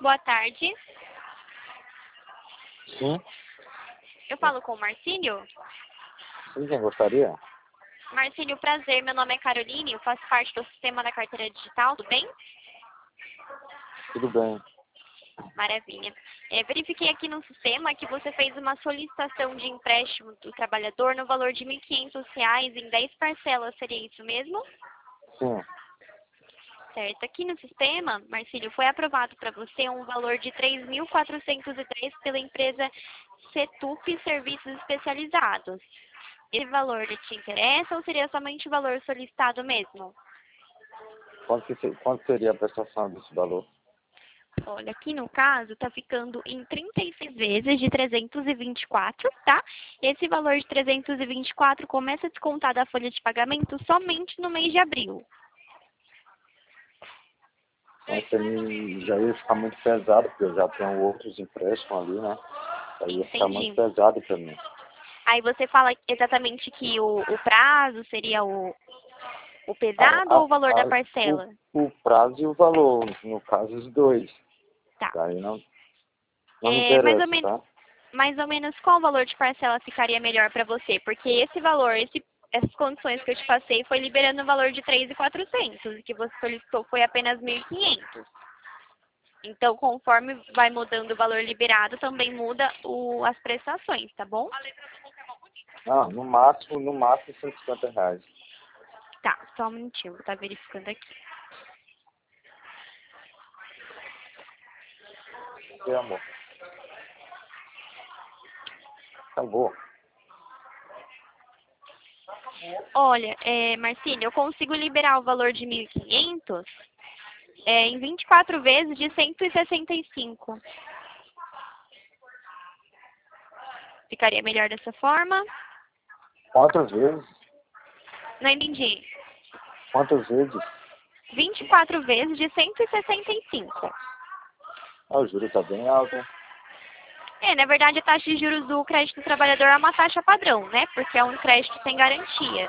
Boa tarde. Sim, Eu falo com o Marcílio. sim, quem gostaria? Marcílio, prazer. Meu nome é Caroline. Eu faço parte do sistema da carteira digital. Tudo bem? Tudo bem. Maravilha. Verifiquei aqui no sistema que você fez uma solicitação de empréstimo do trabalhador no valor de R$ 1.500 em 10 parcelas. Seria isso mesmo? Sim, Certo. Aqui no sistema, Marcílio, foi aprovado para você um valor de 3.403 pela empresa Setup Serviços Especializados. Esse valor te interessa ou seria somente o valor solicitado mesmo? quanto seria a prestação desse valor? Olha, aqui no caso está ficando em 36 vezes de 324, tá? Esse valor de 324 começa a descontar da folha de pagamento somente no mês de abril. Mas já ia ficar muito pesado, porque eu já tenho outros empréstimos ali, né? Aí ia ficar muito Entendi. pesado para mim. Aí você fala exatamente que o prazo seria o A- pesado ou a- o valor da a- parcela? o prazo e o valor, no caso os dois. Tá. Aí não me É, interessa, tá? mais ou menos qual valor de parcela ficaria melhor para você? Porque esse valor, essas condições que eu te passei foi liberando o valor de 3.400. O que você solicitou foi apenas 1.500. Então, conforme vai mudando o valor liberado, também muda as prestações, tá bom? Não, no máximo R$ 150. Tá, só um minutinho, vou estar verificando aqui. Meu amor. Acabou. Olha, Marcílio, eu consigo liberar o valor de 1.500 em 24 vezes de 165. Ficaria melhor dessa forma? Quantas vezes? Não entendi. Quantas vezes? 24 vezes de 165. Ah, o juro tá bem alto. Na verdade, a taxa de juros do crédito do trabalhador é uma taxa padrão, né? Porque é um crédito sem garantia.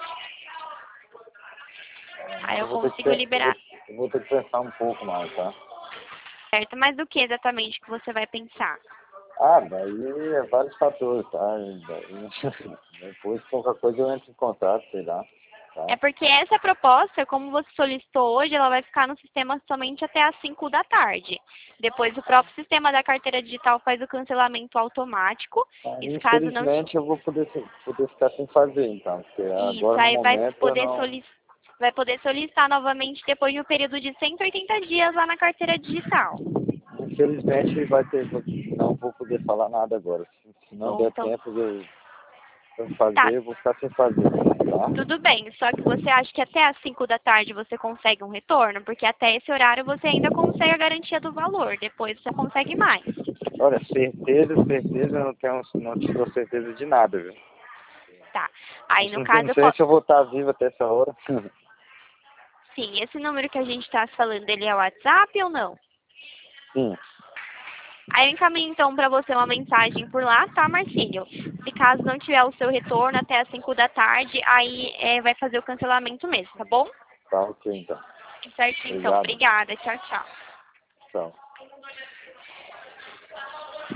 Aí eu Eu vou ter que, consigo liberar, eu vou ter que pensar um pouco mais, tá? certo? Mas do que exatamente que você vai pensar? Ah, daí é vários fatores, tá? E daí, depois, qualquer coisa eu entro em contato, sei lá, É tá? porque essa proposta, como você solicitou hoje, ela vai ficar no sistema somente até às 5 da tarde. Depois o próprio sistema da carteira digital faz o cancelamento automático. Ah, E se caso não infelizmente eu vou poder ficar sem fazer, então, porque isso, agora no aí momento eu não... vai poder solicitar novamente depois de um período de 180 dias lá na carteira digital. Infelizmente não vou poder falar nada agora. Se não Bom, der então, tempo de eu tá, fazer, eu vou ficar sem fazer, tá? tudo bem. Só que você acha que até às 5 da tarde você consegue um retorno? Porque até esse horário você ainda consegue a garantia do valor. Depois você consegue mais. Olha, certeza, não te dou certeza de nada, viu? Tá. Aí no Não caso, sei se eu vou estar vivo até essa hora. sim, esse número que a gente está falando, ele é o WhatsApp ou não? Sim, Aí eu encaminho então para você uma mensagem por lá, tá, Marcílio? Se caso não tiver o seu retorno até às 5 da tarde, aí vai fazer o cancelamento mesmo, tá bom? tá ok então. Certinho, então. Obrigado. Obrigada. Tchau, tchau. Tchau.